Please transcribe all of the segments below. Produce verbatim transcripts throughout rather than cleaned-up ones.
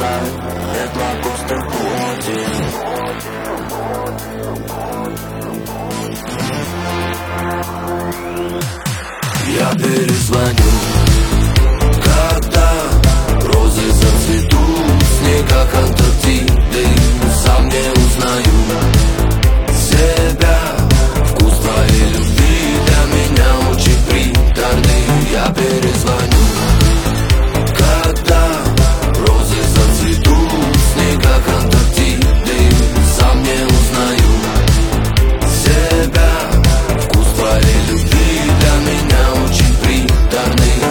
глаза, нет лакустых плоти. Я перезвоню, когда розы зацветут в снегах Антарктиды. Сам не узнаю себя, вкус твоей любви для меня очень приторный. Я перезвоню, когда розы зацветут в снегах Антарктиды. Сам не узнаю себя, вкус твоей любви для меня очень приторный.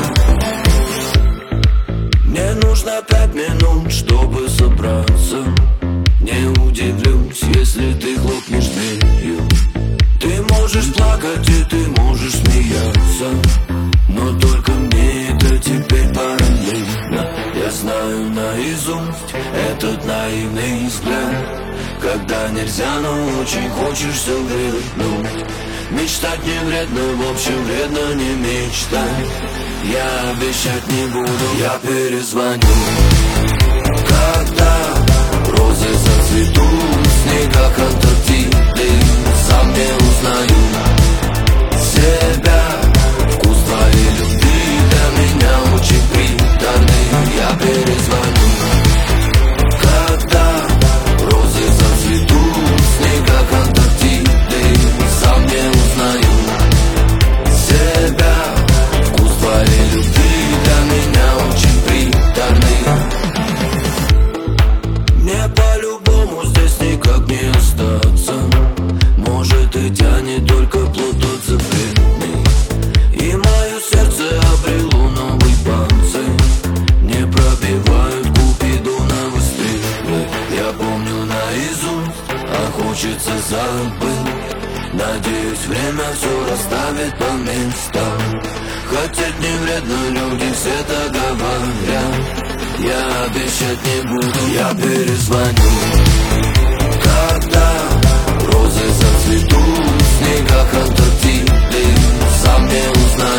Мне нужно пять минут, чтобы собраться. Не удивлюсь, если ты хлопнешь дверью. Ты можешь плакать и ты можешь смеяться, но только мне это теперь параллельно. Я знаю наизусть этот наивный взгляд, когда нельзя, но очень хочешь вернуть. Мечтать не вредно, в общем вредно не мечтать. Я обещать не буду, я перезвоню, когда розы зацветут в снегах Антарктиды. Сам не узнаю себя, вкус твоей любви для меня очень приторный. Я перезвоню, когда розы зацветут в снегах Антарктиды. Сам не узнаю себя, вкус твоей любви для меня очень приторный. Мне по-любому здесь никак не остаться. Может и тянет только плод тот запретный, и мое сердце обрело новый панцирь. Не пробивают купидоновы стрелы. Я помню наизусть, а хочется забыть. Надеюсь, время все расставит по местам. Хотеть не вредно, люди все так говорят. Я обещать не буду, я перезвоню, когда розы зацветут в снегах Антарктиды. Сам не узнаю